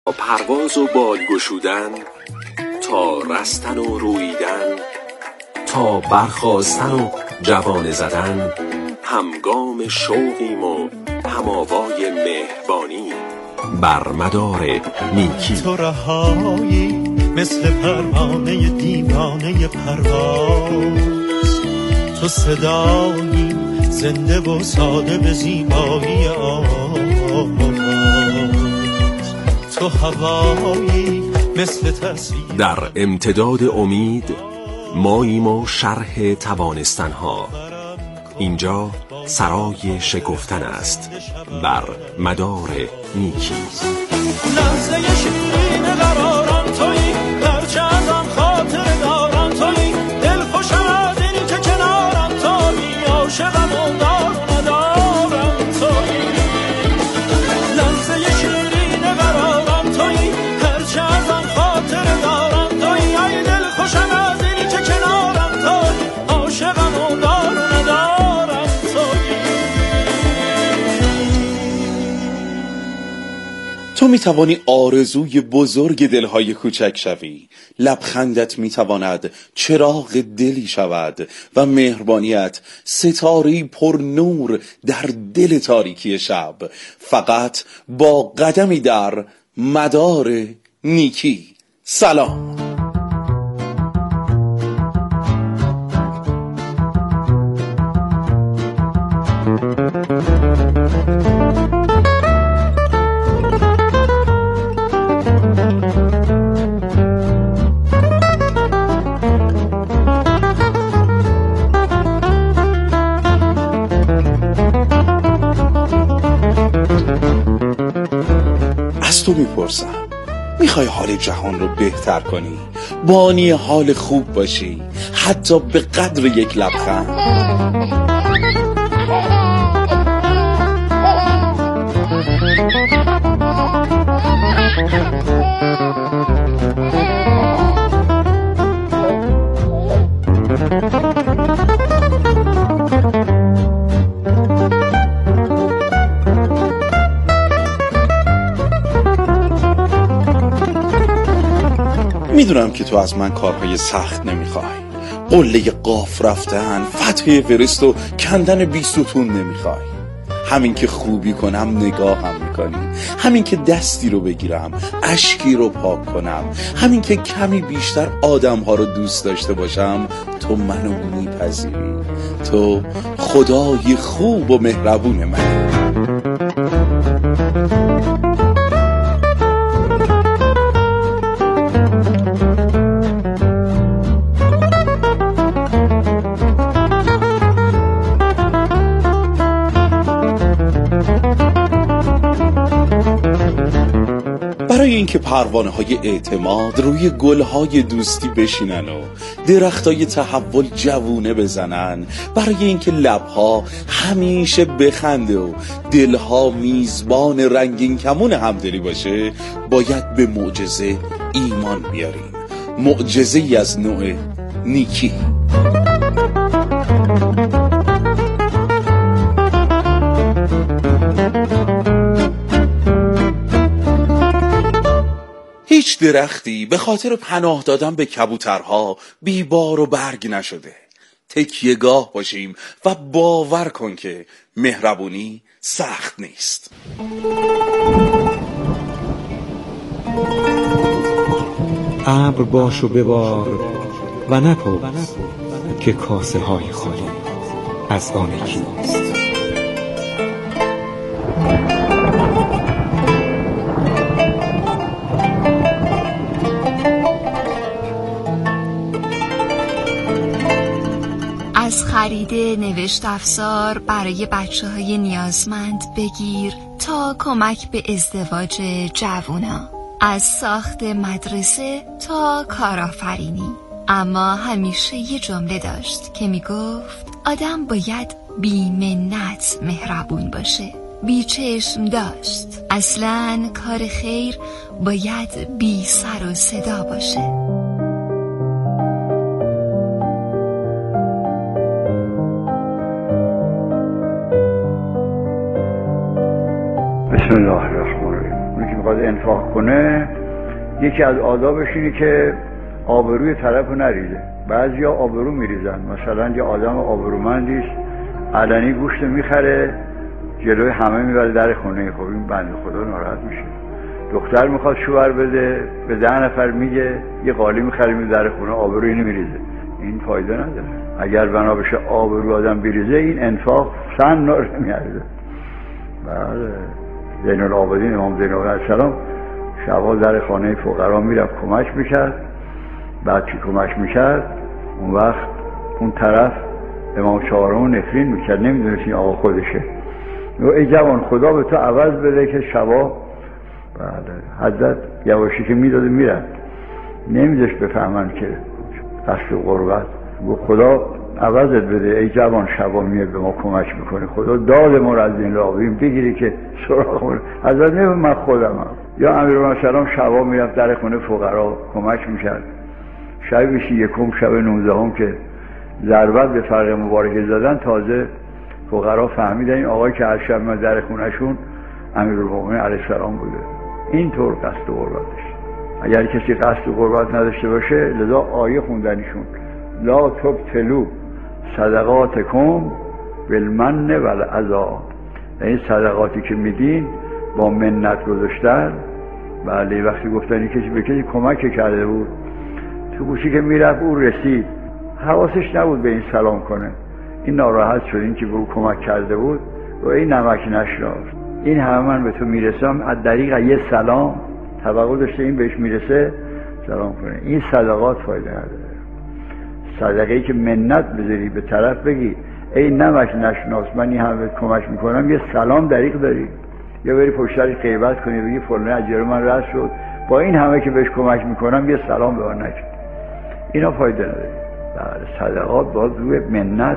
پرواز و بال گشودن، تا رستن و رویدن، تا برخاستن و جوانه زدن، همگام شوقیم و هماوای مهربانی بر مدار نیکی. تو رهایی مثل پروانه دیوانه پرواز، تو صدایی زنده و ساده به زیبایی آواز، تو هوایی مثل تصویر. در امتداد امید ماییم و شرح توانستنها. اینجا سرای شکفتن است بر مدار نیکی. لحظه شیرین قرارم تویی، هرچندم خاطر دارم تویی، دل خوشم از این که کنارم تویی، عاشقم و دار و ندارم تویی. لحظه شیرین قرارم تویی، هرچندم خاطر دارم تویی، ای دل خوشم از این که کنارم تویی، عاشقم و دار و ندارم تویی. تو میتوانی آرزوی بزرگ دلهای کوچک شوی، لبخندت میتواند چراغ دلی شود و مهربانیت ستاره‌ای پر نور در دل تاریکی شب، فقط با قدمی در مدار نیکی. سلام. از تو میپرسم، میخوای حال جهان رو بهتر کنی، بانی حال خوب باشی، حتی به قدر یک لبخند؟ میدونم که تو از من کارهای سخت نمیخوای، قله قاف رفتن، فتح ورست و کندن 20 ستون نمیخوای. همین که خوبی کنم نگاهم میکنی، همین که دستی رو بگیرم اشکی رو پاک کنم، همین که کمی بیشتر آدمها رو دوست داشته باشم تو منو میپذیری. تو خدای خوب و مهربون منی. برای اینکه پروانه های اعتماد روی گلهای دوستی بشینن و درختای تحول جوونه بزنن، برای اینکه لبها همیشه بخنده و دلها میزبان رنگین کمون همدلی باشه، باید به معجزه ایمان بیاریم، معجزه ای از نوع نیکی. هیچ درختی به خاطر پناه دادن به کبوترها بیبار و برگ نشده. تکیه‌گاه باشیم و باور کن که مهربونی سخت نیست. ابر باش و ببار و نپرس که کاسه های خالی از آن کیست. از خرید نوشت افزار برای بچه‌های نیازمند بگیر تا کمک به ازدواج جوونا، از ساخت مدرسه تا کارآفرینی. اما همیشه یه جمله داشت که میگفت آدم باید بی منت مهربون باشه، بی چشم داشت. اصلاً کار خیر باید بی سر و صدا باشه. بسم الله الرحمن الرحیم. اونی که میخواد انفاق کنه یکی از آدابش اینه که آبروی طرفو نریزه. بعضیا آبرو میریزن، مثلا یه آدم آبرومندی است علنی گوشت میخره جلوی همه میبره در خونه. خب این بنده خدا ناراحت میشه. دختر میخواد شوهر بده به 10 نفر میگه یه قالی میخره میره در خونه، آبروی نمیریزه. این فایده نداره. اگر بنا بشه آبرو آدم بریزه این انفاق سن نمیارزه. بله زین العابدین امام زین العابدین علیه السلام شبها در خانه فقرا میرفت کمک میکرد. بعد که کمک میکرد اون وقت اون طرف امام چهارم نفرین میکرد، نمیدونست این آقا خودشه. ای جوان خدا به تو عوض بده که شبا حضرت یواشی که میداده میرد نمیداشت بفهمن که قصد و قربت. خدا عوضت بده ای جوان شبا میاد به ما کمک میکنه، خدا داد ما را از این راویم بگیری که سراغ ما. حضرت نمید من خودمم. یا امیرالمومنین سلام شبا میرفت در خونه فقرا کمک میکرد. شب یکم شب 19 که ضربت به فرق مبارکه زدن تازه فقرا فهمیدن این آقای که هر شب ما در خونهشون امیرالمومنین علیه السلام بوده. اینطور قصد و قربتش. اگر کسی قصد و قربت نداشته باشه لذا آیه خوندنیشون لا تبطلوا صدقاتکم بالمن والعذا. این صدقاتی که میدین با منت گذاشتن. بله وقتی گفتن کسی به کسی کمک کرده بود تو گوشی که میرفت او رسید حواسش نبود به این سلام کنه، این ناراحت شد این که به او کمک کرده بود و این نمک نشناخت. این همه من به تو میرسم از طریق یه سلام توقع داشته این بهش میرسه سلام کنه. این صدقات فایده نداره. صدقه‌ای که منت بذاری به طرف بگی ای نمک نشناس من این همه کمک میکنم، یه سلام دریغ داری. یا بری پشت سرش غیبت کنی بگی فلان از جلوی من رد شد با این همه که بهش کمک میکنم یه سلام به من نکرد. اینا فایده نداره. بله صدقات باید روی منت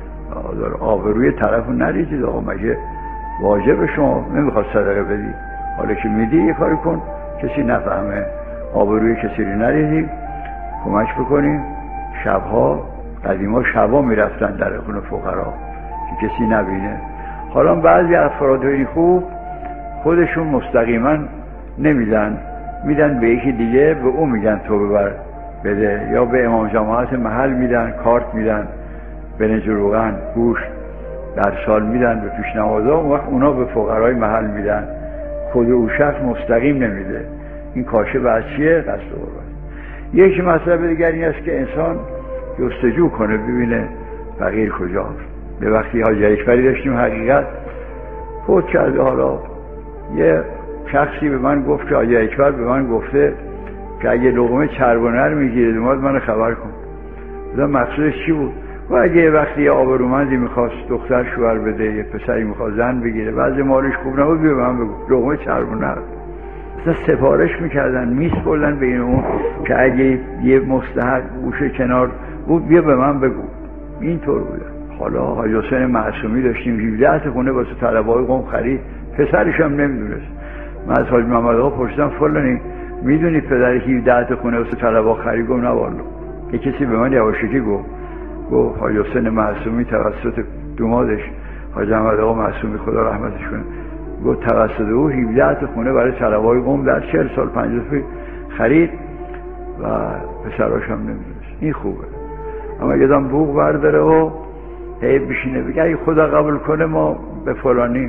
آبروی طرفو نریزید. آقا مگه واجب شما نمیخواد صدقه بدی؟ حالا که میدی یه کاری کن کسی نفهمه، آبروی کسی رو نریزی، کمک بکنیم. شبها قدیما شبا میرفتن در خونه فقرا که کسی نبینه. حالا بعضی افراد خوب خودشون مستقیما نمیدن، میدن به یکی دیگه، به اون میگن تو ببر بده، یا به امام جماعت محل میدن، کارت میدن، بنج روغن، گوشت در سال میدن به پیشنوازا، اون وقت اونا به فقرای محل میدن. خود او شخص مستقیم نمیده. این کاشه بعد چیه؟ قصد و قربت. یکی مطلب دیگر این است که انسان جستجو کنه ببینه فقیر کجاست. به وقتی حاجی اکبری داشتیم حقیقت فوت کرده، حالا یه شخصی به من گفت که حاجی اکبر به من گفته که اگه لقمه چرب و نر میگیره دوماد من خبر کن. بودم مقصودش چی بود؟ و اگه وقتی یه آبرومندی میخواست دختر شوهر بده، یه پسری میخواست زن بگیره، بعضی مالش خوب نبود، بیا به من بگو لقمه چرب و نر. مثلا سفارش میکردن میسپردن به این اون که اگه یه مستحق گوشه کنار بود بیا به من بگو. اینطور بوده. حالا حاجی حسین معصومی داشتیم 17 خونه واسه طلبه‌های قم خرید، پسرش هم نمیدونست. من از حاج محمد آقا پرسیدم فلانی میدونی پدر 17 خونه واسه طلبه‌ها خرید؟ گفت نه والله. یه کسی به من یواشکی گفت حاجی حسین معصومی توسط دومادش حاج محمد آقا معصومی خدا رحمتش کنه گفت توسط او 17 خونه برای طلبه‌های قم در 40 سال 50 سال خرید و پسراش هم نمیدونست. این خوبه. اما یه دم بوق برداره و هی بشینه بگه اگه خدا قبول کنه ما به فلانی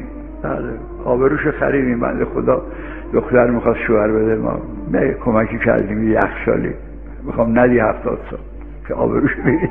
آبروش خریدیم، بنده خدا دختر میخواست شوهر بده ما نه کمکی کردیم یه یخشالی میخوام ندی 70 سال که آبروش بریزی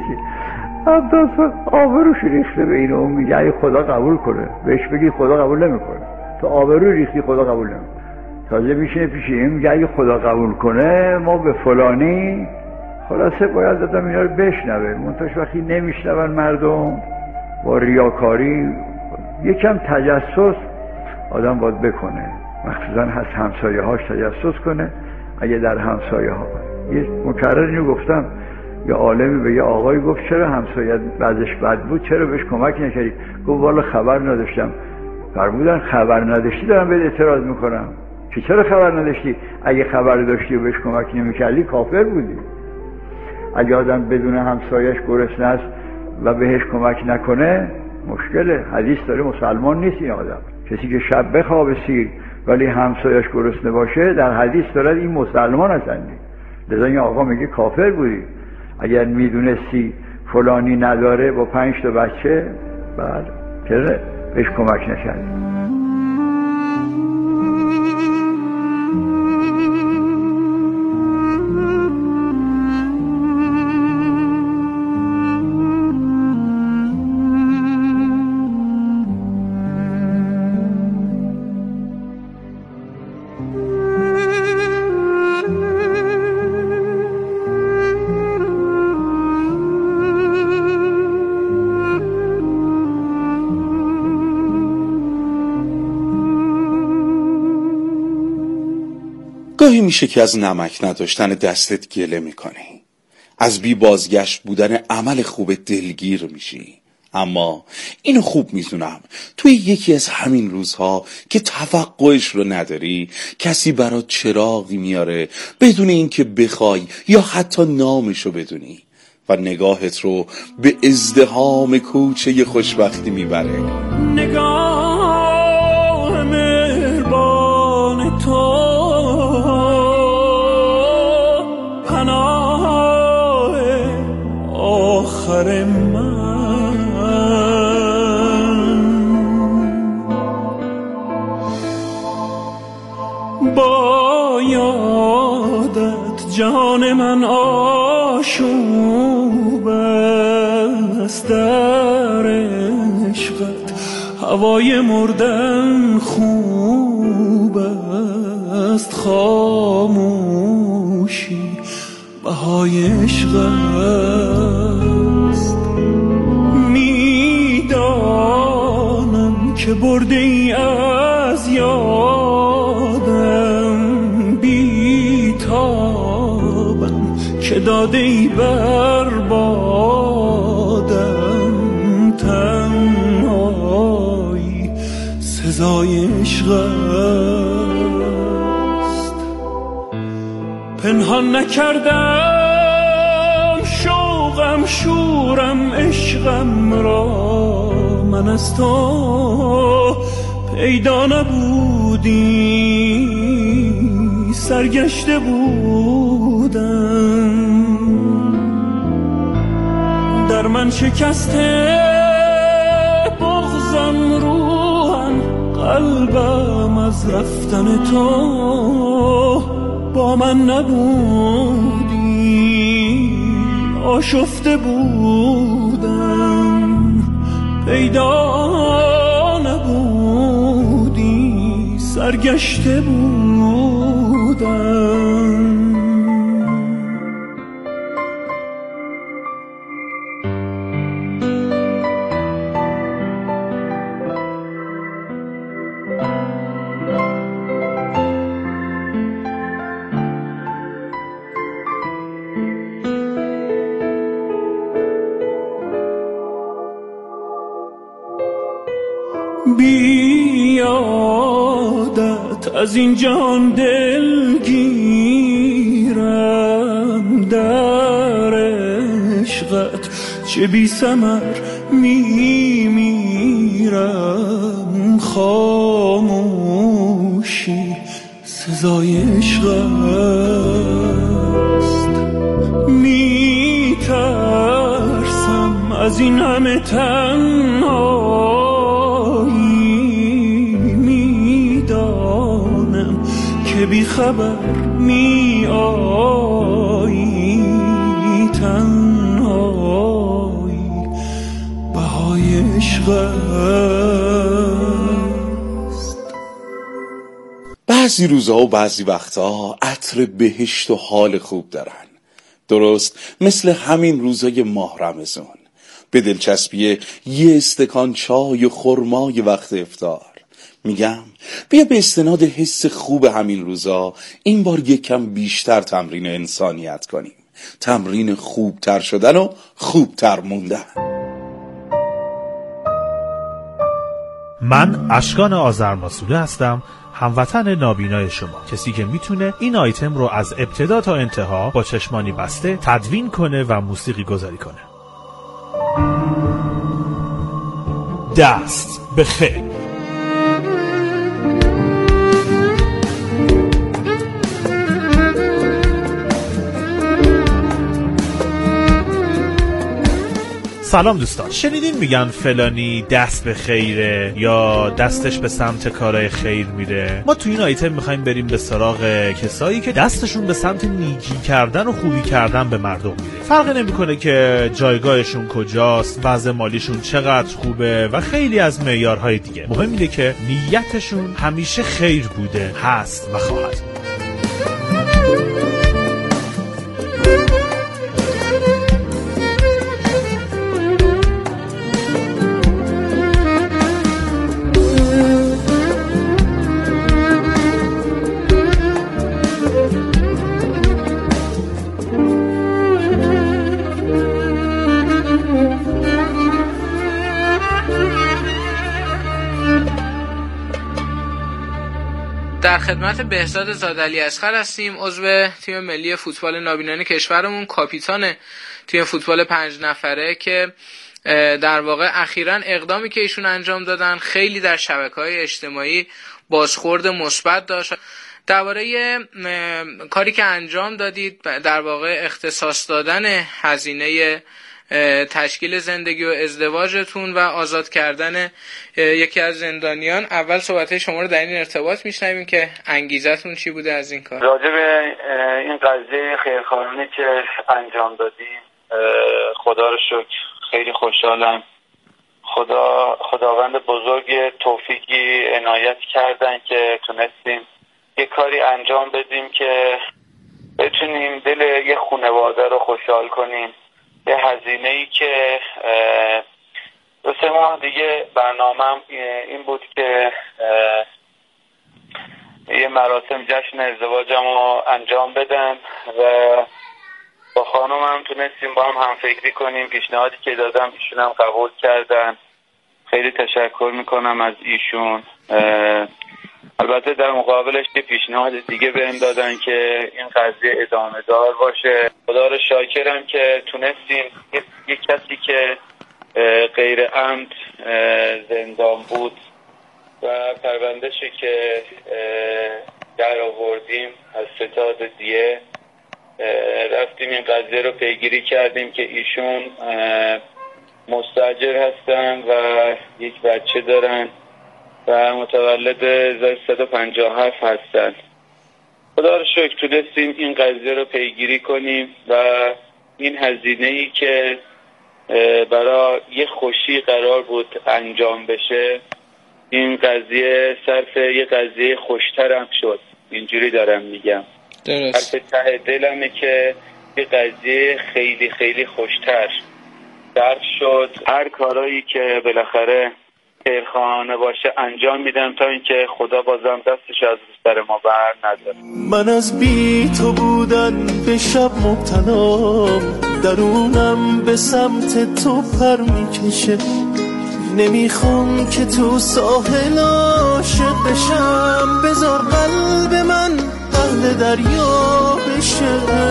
70 سال آبروش ریخته به اینو میگه اگه خدا قبول کنه. بهش بگی خدا قبول نمیکنه، تو آبرو ریختی خدا قبول نمیکنه. تازه میشینه پیش این میگه اگه خدا قبول کنه ما به فلانی. خلاصه باید دادم اینا رو بشنوه. منتاش وقتی نمیشنون مردم با ریاکاری یکم تجسس آدم باید بکنه، مخصوصا از همسایه هاش تجسس کنه. اگه در همسایه ها یه مکرر اینو گفتم، یه عالمی به یه آقای گفت چرا همسایه بعدش بد بود چرا بهش کمک نکردی؟ گفت والا خبر نداشتم. فرمودن خبر نداشتی دارم بهت اعتراض میکنم که چرا خبر نداشتی؟ اگه خبر داشتی و بهش کمک نمیکردی کافر بودی. اگه آدم بدون همسایش گرسنه است و بهش کمک نکنه مشکله. حدیث داره مسلمان نیست این آدم. کسی که شب بخوابه سیر ولی همسایش گرسنه باشه در حدیث دارد این مسلمان هستندی. لذا این آقا میگه کافر بودی اگر میدونستی فلانی نداره با 5 تا بچه، بعد چرا بهش کمک نکردی؟ گاهی میشه که از نمک نداشتن دستت گله میکنی، از بی بازگشت بودن عمل خوب دلگیر میشی. اما اینو خوب میدونم توی یکی از همین روزها که توقعش رو نداری کسی برات چراغی میاره بدون اینکه بخوای یا حتی نامشو بدونی و نگاهت رو به ازدحام کوچه خوشبختی میبره. نگاه مهربان تو آخر من، با یادت جهان من آشوب است، در عشقت هوای مردن خوب است، خاموشی بهای عشق است. میدانم که برده ای از یادم، بیتابم که داده ای بر بادم، تنهایی سزای عشق است. پنهان نکردم شوقم شورم عشقم را، من از تو پیدا نبودی سرگشته بودم، در من شکسته بغضم روحم قلبم از رفتن تو، با من نبودی آشفته بودم، پیدا نبودی سرگشته بودم. بیادت از این جهان دلگیرم، در عشقت چه بی ثمر میمیرم، خاموشی سزای عشق است. میترسم از این همه تنهایی، که بی خبر می آیی، تنهایی بهای عشق است. بعضی روزها و بعضی وقتها عطر بهشت و حال خوب دارن، درست مثل همین روزای ماه رمضان، به دلچسبی یه استکان چای و خرمای وقت افطار. میگم بیا به استناد حس خوب همین روزا این بار یکم بیشتر تمرین انسانیت کنیم، تمرین خوبتر شدن و خوبتر موندن. من اشکان آذرماسوله هستم، هموطن نابینای شما، کسی که میتونه این آیتم رو از ابتدا تا انتها با چشمانی بسته تدوین کنه و موسیقی گذاری کنه. دست به خیر. سلام دوستان، شنیدین میگن فلانی دست به خیره یا دستش به سمت کارهای خیر میره؟ ما تو این آیتم میخوایم بریم به سراغ کسایی که دستشون به سمت نیکی کردن و خوبی کردن به مردم میره. فرقی نمیکنه که جایگاهشون کجاست، وضع مالیشون چقدر خوبه و خیلی از معیارهای دیگه. مهم اینه که نیتشون همیشه خیر بوده، هست و خواهد. در خدمت بهزاد زادعلی اصغر هستیم، عضو تیم ملی فوتبال نابینان کشورمون، کاپیتان تیم فوتبال 5 نفره که در واقع اخیراً اقدامی که ایشون انجام دادن خیلی در شبکه‌های اجتماعی بازخورد مثبت داشت. درباره کاری که انجام دادید، در واقع اختصاص دادن هزینه تشکیل زندگی و ازدواجتون و آزاد کردن یکی از زندانیان، اول صحبت شما رو در این ارتباط میشنویم که انگیزتون چی بوده از این کار؟ راجع به این قضیه خیرخواهانه که انجام دادیم خدا رو شکر خیلی خوشحالم. خداوند بزرگ توفیقی عنایت کردن که تونستیم یه کاری انجام بدیم که بتونیم دل یه خانواده رو خوشحال کنیم. یه هزینه‌ای که 2-3 ماه دیگه برنامه‌ام این بود که یه مراسم جشن ازدواجم رو انجام بدم و با خانمم تونستیم با هم فکری کنیم. پیشنهادی که دادم ایشون هم قبول کردن. خیلی تشکر میکنم از ایشون. البته در مقابلش یه پیشنهاد دیگه بهم دادن که این قضیه ادامه دار باشه. خدا رو شاکرم که تونستیم یک کسی که غیر عمد زندان بود و پرونده‌شو که در آوردیم از ستاد دیه، رفتیم این قضیه رو پیگیری کردیم که ایشون مستاجر هستن و یک بچه دارن و متولد 157 هستن. خدا رو شکر تونستیم این قضیه رو پیگیری کنیم و این هزینه‌ای که برای یه خوشی قرار بود انجام بشه، این قضیه صرف یه قضیه خوشترم شد. اینجوری دارم میگم، درست ته دلمه که یه قضیه خیلی خیلی خوشتر درک شد. هر کارایی که بالاخره خیرخواهانه باشه انجام میدم تا اینکه خدا بازم دستش از سر ما بر نداره. من از بی تو بودن به شب مبتلام، درونم به سمت تو پر میکشه. نمیخوام که تو ساحل عاشق بشم، بذار قلب من اهل دریا بشه.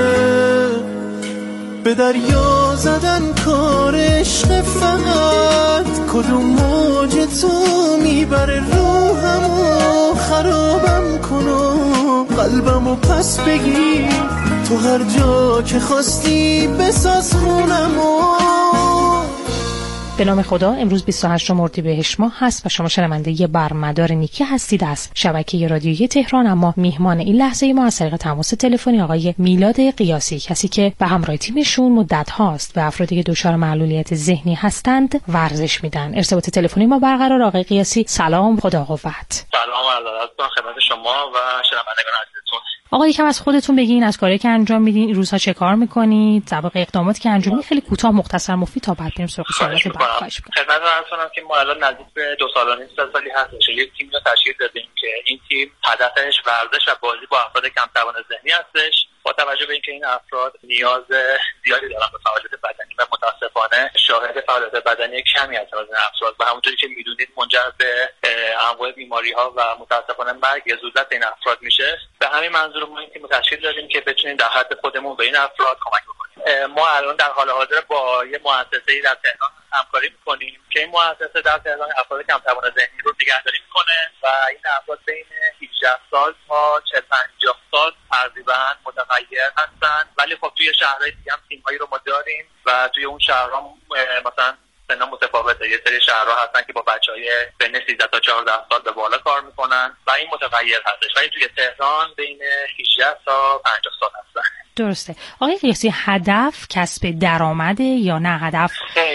به دریا زدن کار عشق فقط، کدوم موج تو میبره روحمو خرابم کنو، قلبمو پس بگیر تو هر جا که خواستی بساز خونمو. به نام خدا، امروز 28 اردیبهشت ماه هست و شما شنونده ی برمدار نیکی هستید از شبکه رادیویی تهران. اما میهمان این لحظه ما از طریق تماس تلفنی آقای میلاد قیاسی، کسی که به همراه تیمشون مدت هاست به افرادی که دچار معلولیت ذهنی هستند ورزش میدن. ارتباط تلفنی ما برقرار. آقای قیاسی سلام، خدا قوت. سلام علیکم خدمت شما و شنوندگان عزیزتون. آقا یکم از خودتون بگین، از کاری که انجام میدین این روزها چه کار میکنید، سابق اقداماتی که انجام میدین، خیلی کوتاه مختصر مفید تا بعد بریم سراغ سوالات بعد. خواهش می‌کنم. خدمتتون عرض کنم که ما الان نزدیک به 2 سال و نیم سالی هستش یک تیم رو تشکیل دادیم که این تیم هدفش ورزش و بازی با افراد کم توان ذهنی هستش. با توجه به اینکه این افراد نیاز زیادی دارن به فعالیت بدنی و متاسفانه شاهد فعالیت بدنی کمی هستن از این افراد و همونطوری که میدونید منجر به انواع بیماری‌ها و متاسفانه مرگ یا زودرس این افراد میشه. به همین منظور ما این تیم تشکیل دادیم که بتونیم در حد خودمون به این افراد کمک بکنیم. ما الان در حال حاضر با یه مؤسسه‌ای در تهران همکاری می‌کنیم که این مؤسسه در تهران افراد کم توان ذهنی رو نگهداری می‌کنه و این افراد بین 18 سال تا 40-50 سال تقریبا متغیر هستن، ولی خب توی شهرهای دیگه هم تیم‌هایی رو ما داریم و توی اون شهرها مثلا سنا متفاوته. یه سری شهرها هستن که با بچهای بین 13 تا 14 سال به بالا کار میکنن و این متغیر هستش، ولی توی تهران بین 18 تا 50 سال هستن. درسته. آقای قیاسی، هدف کسب درآمده یا نه هدف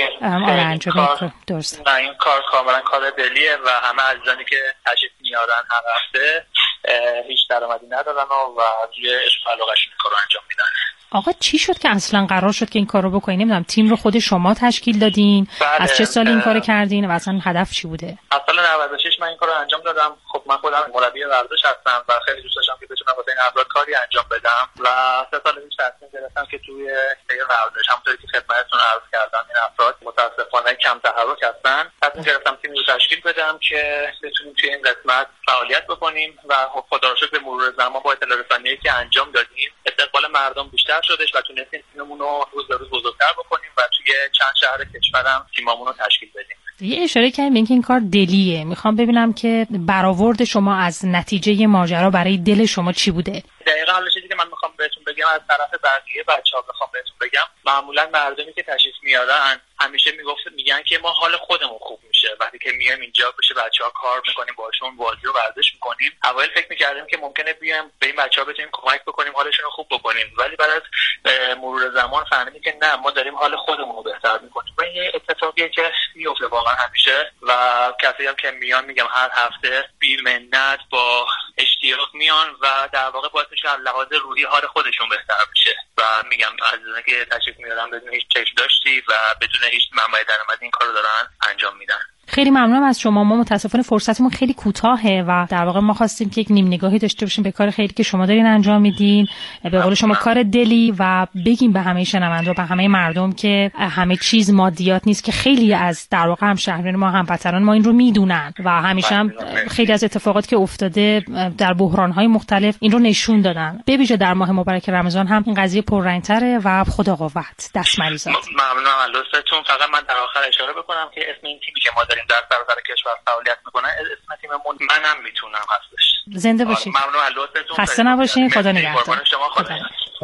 انجام؟ درسته. نه، این کار کاملا کار دلیه و همه عزیزانی که تشریف میارن هر هفته هیچ درآمدی ندارن و توی عشق و علاقه‌شون کارو انجام میدن. آقا چی شد که اصلا قرار شد که این کارو بکنین؟ نمیدونم تیم رو خود شما تشکیل دادین؟ بله. از چه سال این کارو کردین و اصلا هدف چی بوده؟ از سال 96 من این کارو انجام دادم. خب من خودم مربی ورزش هستم و خیلی دوست داشتم که بتونم واسه این افراد کاری انجام بدم و 3 سال پیش تصمیم گرفتم که توی حوزه ورزش، همونطوری که خدمتتون عرض کردم، این افراد متاسفانه کم تحرک هستن. تصمیم گرفتم تیمی رو تشکیل بدم که بتونیم توی این قسمت فعالیت بکنیم و خب خدا رو شکر به مرور زمان با اطلاع رسانی که انجام دادیم استقبال مردم بیشتر شدش و تونستیم تیممون رو روز به روز بزرگتر بکنیم و توی چند شهر کشورم تیممون رو تشکیل بدیم. یه اشاره کردیم به اینکه این کار دلیه. میخوام ببینم که برآورد شما از نتیجه ماجرا برای دل شما چی بوده؟ دقیقاً حالا چیزی که من میخوام بهتون بگم از طرف بقیه بچه‌ها بخوام بهتون بگم، معمولا مردمی که تشریف میارن همیشه میگن که ما حال خودمون خوب میشه وقتی که میایم اینجا بشه بچه‌ها کار میکنیم، باشون بازی و ورزش میکنیم. اوایل فکر میکردیم که ممکنه بیایم به این بچه‌ها بتونیم کمک بکنیم، حالشون رو خوب بکنیم، ولی بعد از مرور زمان فهمیدیم که نه، ما داریم حال خودمون رو بهتر میکنیم. و این اتفاقیه که میفته واقعا همیشه و کسایی هم که میان میگم هر هفته بی منت با اشتیاق میان و در واقع باعث میشه از لحاظ روحی حال خودشون بهتر بشه و میگم عزیزانی که تشریف میارن بدون هیچ چشم داشتی و بدون هیچ منبع درآمدی این کارو دارن انجام میدن. خیلی ممنونم از شما. ما متاسفانه فرصتمون خیلی کوتاهه و در واقع ما خواستیم که یک نیم نگاهی داشته باشیم به کار خیلی که شما دارین انجام میدین، به قول شما کار دلی، و بگیم به همه شنونده و به همه مردم که همه چیز مادیات نیست، که خیلی از در واقع هم شهریان ما، هم وطنان ما این رو میدونن و همیشه هم خیلی از اتفاقاتی که افتاده در بحران‌های مختلف این رو نشون دادن. به ویژه در ماه مبارک رمضان هم این قضیه پررنگ‌تره و خدا قوت. دست مریضات. ممنونم از لطفتون. فقط من در آخر اشاره بکنم که اسم این تیمی که ما داریم در سراسر کشور فعالیت میکنن، اسم تیممون منم میتونم هستش. زنده باشید. ممنون از لطفتون. خسته نباشین. خدا نگهدار. شما خدا.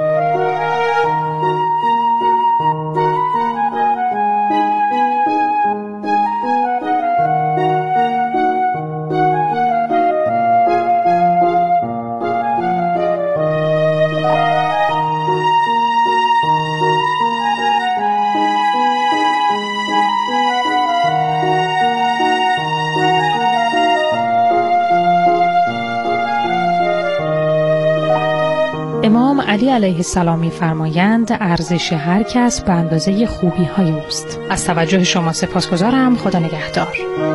امام علی علیه السلام می‌فرمایند ارزش هر کس به اندازه خوبی‌های اوست. از توجه شما سپاسگزارم. خدا نگهدار.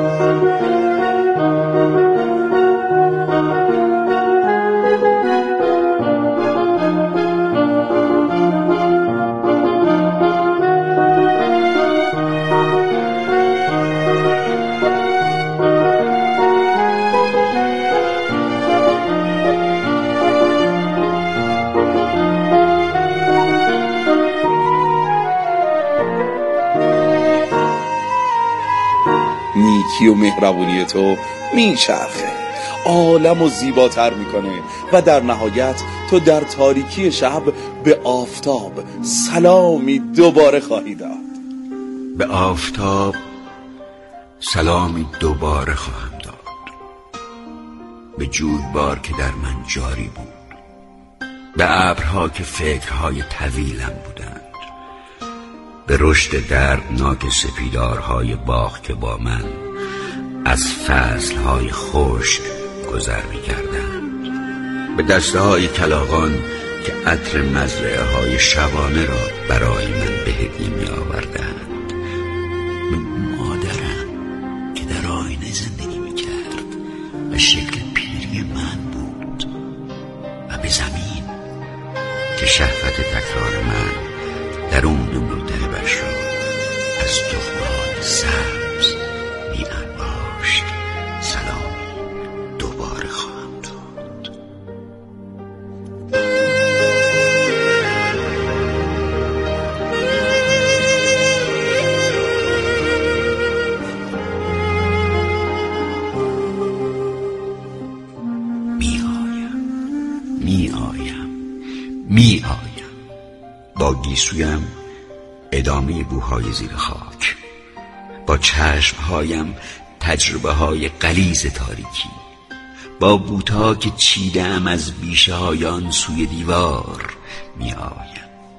نیکی و مهربونی تو میچرخه، عالم و زیباتر میکنه و در نهایت تو در تاریکی شب به آفتاب سلامی دوباره خواهی داد. به آفتاب سلامی دوباره خواهم داد، به جویبار که در من جاری بود، به ابرها که فکرهای طویلم بودند، به رشد دردناک سپیدارهای باغ که با من از فصلهای خشک گذر می‌کردند، به دسته‌های کلاغان که عطر مزرعه های شبانه را برای من به هدیه می‌آوردند، به مادرم که در آینه زندگی می‌کرد و شکل پیری من بود، و به زمین که شهوت تکرار من درون ملتهبش را از تخم‌های سبز می‌انباشت. سلامی دوباره خواهم داد. می آیم می آیم. با گیسویم ادامه بوهای زیر خاک، با چشمهایم تجربه های غلیظ تاریکی، با بوتا که چیدم از بیشه هایان سوی دیوار می آیم.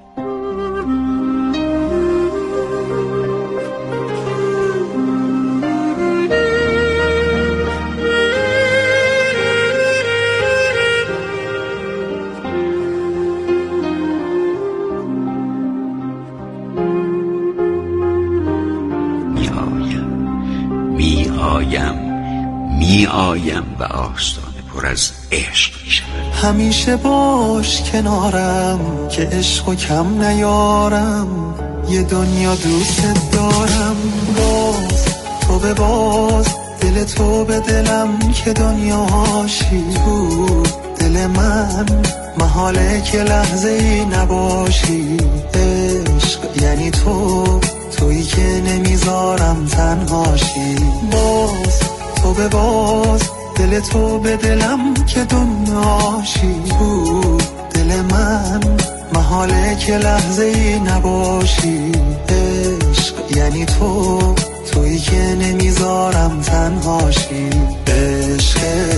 می آیم و آستانه پر از عشق می شود. همیشه باش کنارم که عشقو کم نیارم، یه دنیا دوست دارم. باز تو به باز دل تو به دلم که دنیاشی تو دل من، محاله که لحظه ای نباشی. عشق یعنی تویی که نمیذارم تنهاشی. باز تو به باز دل تو به دلم که دنیاشی تو دل من، محاله که لحظه ای نباشی. عشق یعنی تویی که نمیذارم تنهاشی. عشق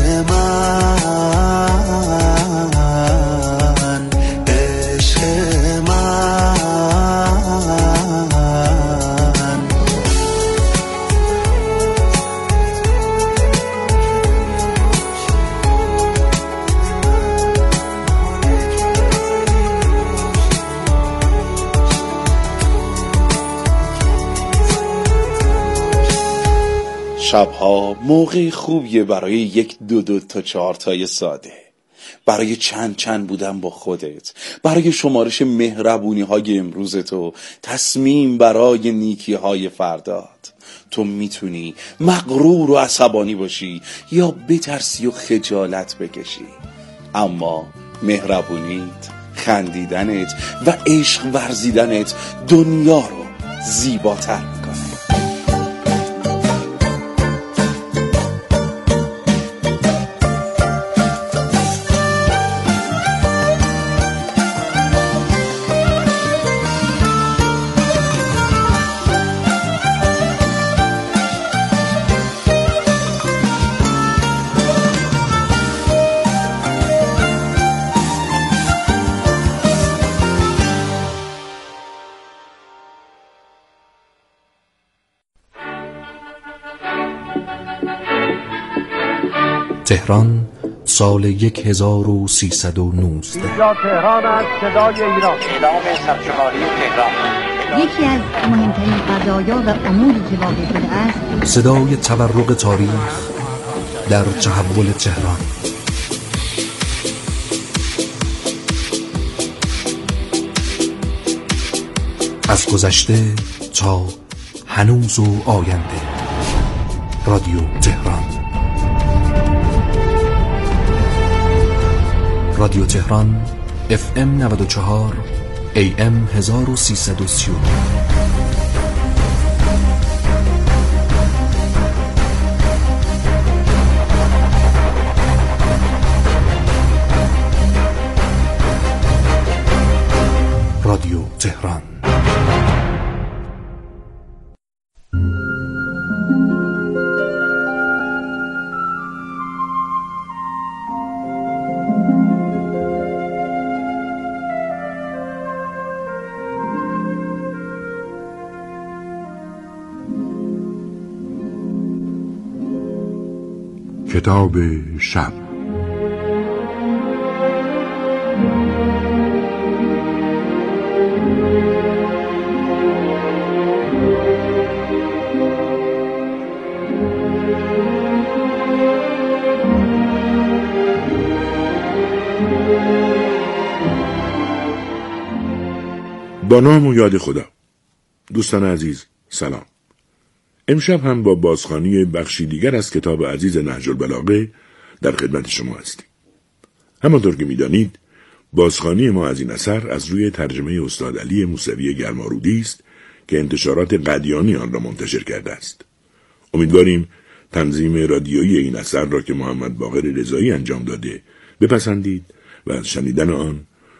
من، عشق من. شبها موقع خوبیه برای یک دو تا 4 تای ساده، برای چند بودن با خودت، برای شمارش مهربونی های امروز تو، تصمیم برای نیکی های فردات. تو میتونی مغرور و عصبانی باشی یا بترسی و خجالت بکشی، اما مهربونیت، خندیدنت و عشق ورزیدنت دنیا رو زیباتر میکنه. تهران سال 1319. اینجا تهران است، صدای ایران. اعلام سرشماری تهران. یکی از مهمترین قضایا و اموری که واقع شده است، صدای تورق تاریخ در تحول تهران. از گذشته تا هنوز و آینده. رادیو تهران. رادیو تهران FM 94 AM 1330. رادیو تهران. کتاب شب. با نام و یاد خدا. دوستان عزیز سلام. امشب هم با بازخوانی بخشی دیگر از کتاب عزیز نهج البلاغه در خدمت شما هستیم. همانطور که می‌دانید بازخوانی ما از این اثر از روی ترجمه استاد علی موسوی گرمارودی است که انتشارات قدیانی آن را منتشر کرده است. امیدواریم تنظیم رادیویی این اثر را که محمد باقر رضایی انجام داده بپسندید و از شنیدن آن